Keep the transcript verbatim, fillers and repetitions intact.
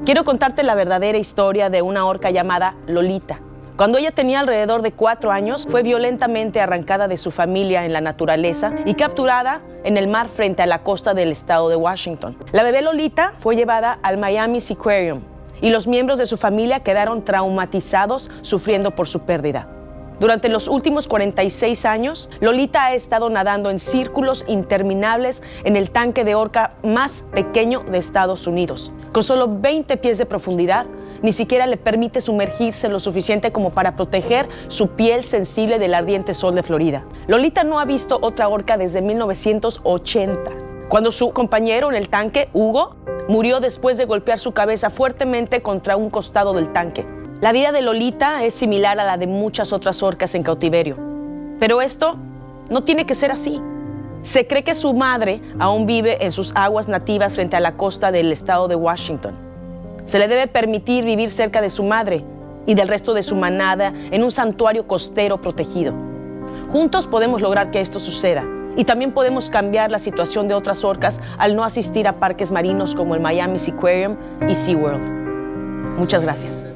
Quiero contarte la verdadera historia de una orca llamada Lolita. Cuando ella tenía alrededor de cuatro años, fue violentamente arrancada de su familia en la naturaleza y capturada en el mar frente a la costa del estado de Washington. La bebé Lolita fue llevada al Miami Seaquarium y los miembros de su familia quedaron traumatizados sufriendo por su pérdida. Durante los últimos cuarenta y seis años, Lolita ha estado nadando en círculos interminables en el tanque de orca más pequeño de Estados Unidos. Con solo veinte pies de profundidad, ni siquiera le permite sumergirse lo suficiente como para proteger su piel sensible del ardiente sol de Florida. Lolita no ha visto otra orca desde mil novecientos ochenta, cuando su compañero en el tanque, Hugo, murió después de golpear su cabeza fuertemente contra un costado del tanque. La vida de Lolita es similar a la de muchas otras orcas en cautiverio, pero esto no tiene que ser así. Se cree que su madre aún vive en sus aguas nativas frente a la costa del estado de Washington. Se le debe permitir vivir cerca de su madre y del resto de su manada en un santuario costero protegido. Juntos podemos lograr que esto suceda y también podemos cambiar la situación de otras orcas al no asistir a parques marinos como el Miami Seaquarium y SeaWorld. Muchas gracias.